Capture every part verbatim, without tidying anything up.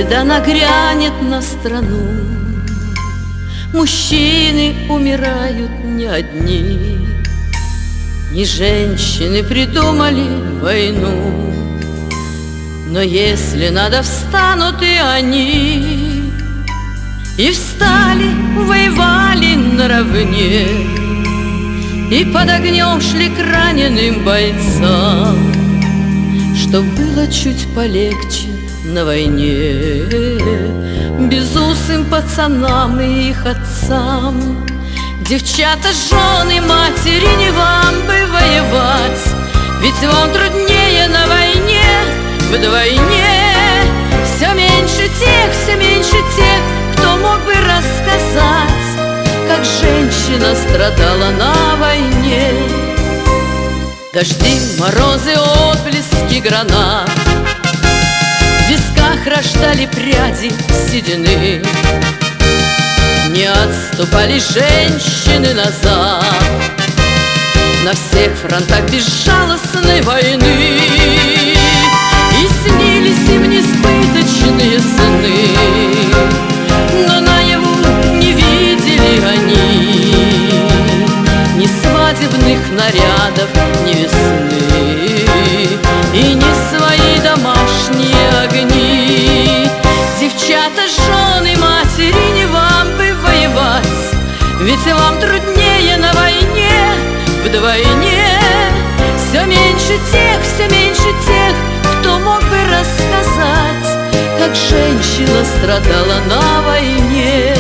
когда нагрянет на страну, мужчины умирают не одни, не женщины придумали войну. Но если надо, встанут и они, и встали, воевали наравне, и под огнем шли к раненым бойцам, чтоб было чуть полегче на войне безусым пацанам и их отцам. Девчата, жены, матери, не вам бы воевать, ведь вам труднее на войне вдвойне. Все меньше тех, все меньше тех, кто мог бы рассказать, как женщина страдала на войне. Дожди, морозы, отблески гранат в висках рождали пряди седины. Не отступали женщины назад на всех фронтах безжалостной войны. И снились им несбыточные сны, но наяву не видели они ни свадебных нарядов, ни весны, и ни свои домашние огни. Девчата, жены, матери, не вам бы воевать, ведь вам труднее на войне вдвойне. Все меньше тех, все меньше тех, кто мог бы рассказать, как женщина страдала на войне.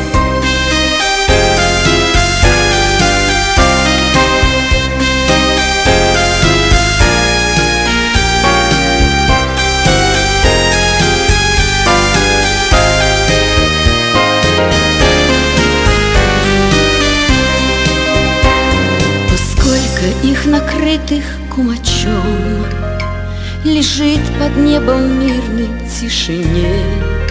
Их накрытых кумачом лежит под небом в мирной тишине.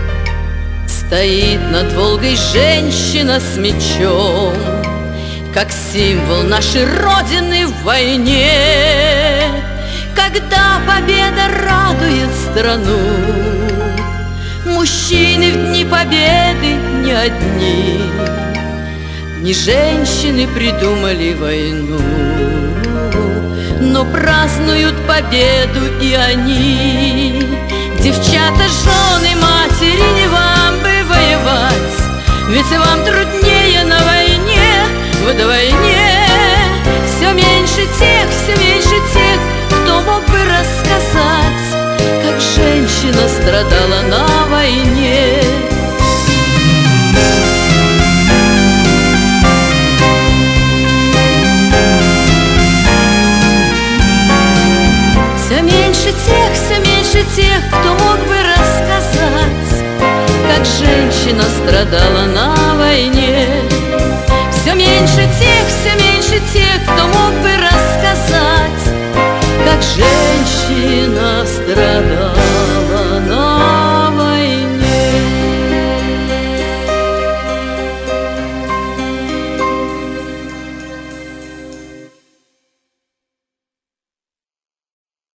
Стоит над Волгой женщина с мечом, как символ нашей Родины в войне. Когда победа радует страну, мужчины в дни победы не одни, не женщины придумали войну, но празднуют победу и они. Девчата, жены, матери, не вам бы воевать, ведь вам труднее на войне вдвойне. Все меньше тех, все меньше тех, кто мог бы рассказать, как женщина страдала на войне. Все меньше тех, все меньше тех, кто мог бы рассказать, как женщина страдала на войне. Все меньше тех, все меньше